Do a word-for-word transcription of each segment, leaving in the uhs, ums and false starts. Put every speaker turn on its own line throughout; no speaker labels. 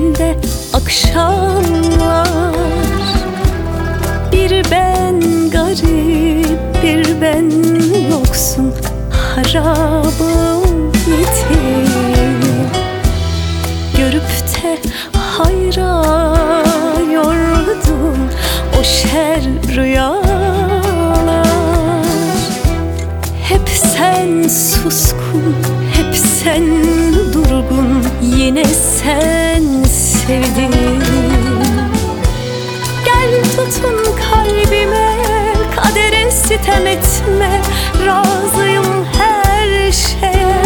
içinde akşamlar. Bir ben garip, bir ben yoksun, harabım yetim. Görüp de hayra yordum o şer rüyalar. Hep sen suskun, hep sen durgun, yine sen sevdin. Gel tutun kalbime, kadere sitem etme, razıyım her şeye.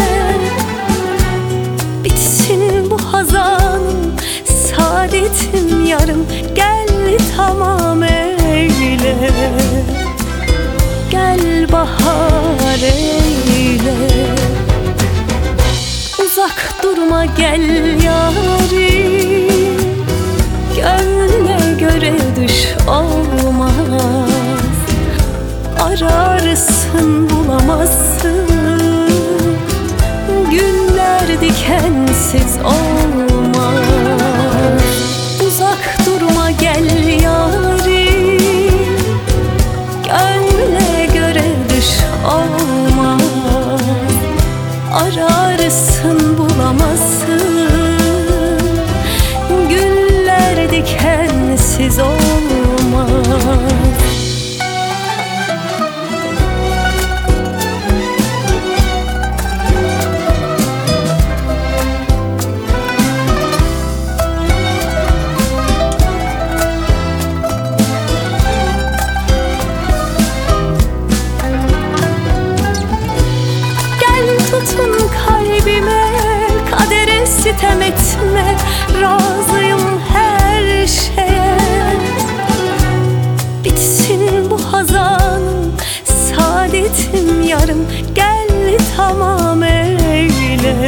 Bitsin bu hazanım, saadetim yarım, gel tamam eyle. Gel bahar eyle. Uzak durma gel yarim, gönlüne göre düş olmaz. Ararsın bulamazsın, günler dikensiz olmaz. Uzak durma gel yarim, gönlüne göre düş olmaz. Ararsın bulamazsın, günler dikensiz olmaz. Tutun kalbime, kadere sitem etme, razıyım her şeye. Bitsin bu hazanım, saadetim yarım, gel tamam eyle.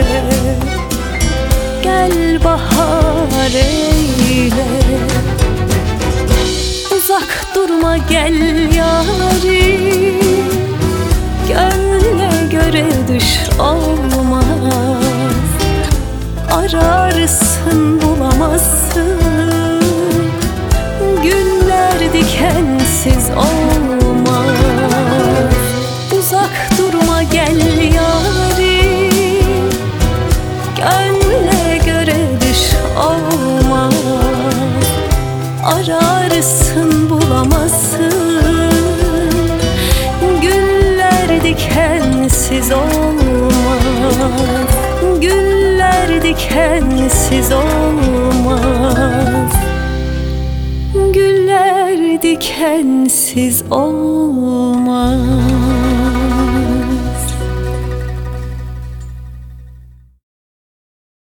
Gel bahar eyle. Uzak durma gel yarim, gönlüne göre düş olmaz. Ararsın bulamazsın, günler dikensiz olmaz. Uzak durma gel yarim, gönlüne göre düş olmaz. Ararsın bulamazsın, dikensiz olmaz. Güller dikensiz olmaz. Güller dikensiz olmaz.